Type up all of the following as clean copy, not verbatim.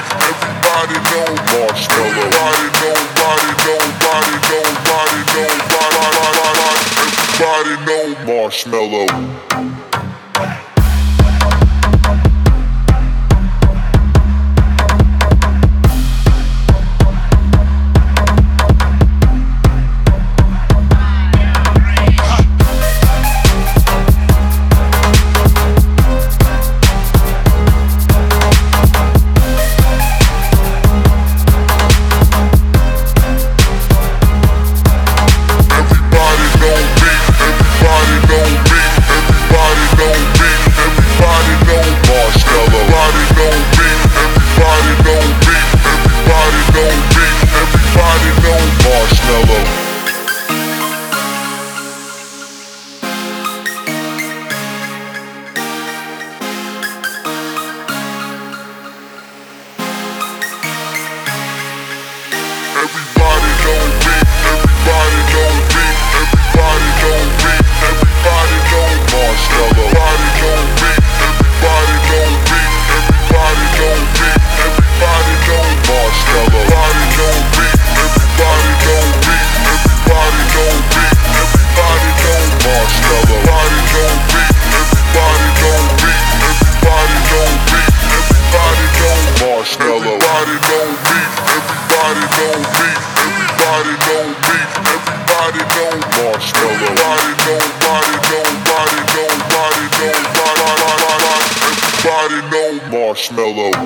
Everybody know Marshmello. Everybody know Marshmello. Everybody know me, everybody know me, everybody know me, everybody know Marshmello. Everybody know me, everybody know me, everybody know me, everybody know Marshmello. Everybody know me, everybody know me, everybody know me, everybody know Marshmello. Everybody know me, everybody know me, everybody know me, everybody know Marshmello. Everybody know me, everybody know me, everybody know me, everybody know Marshmello. Everybody know Marshmello.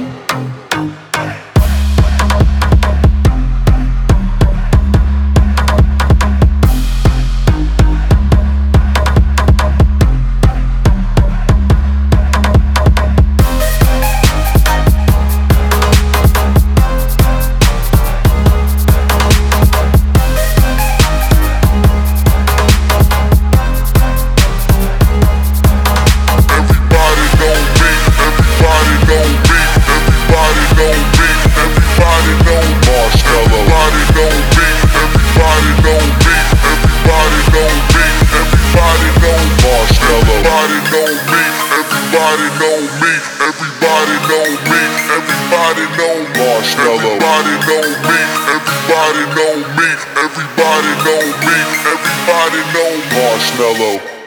Everybody know me, everybody know me, everybody know Marshmello. Everybody know me, everybody know me, everybody know me, everybody know Marshmello.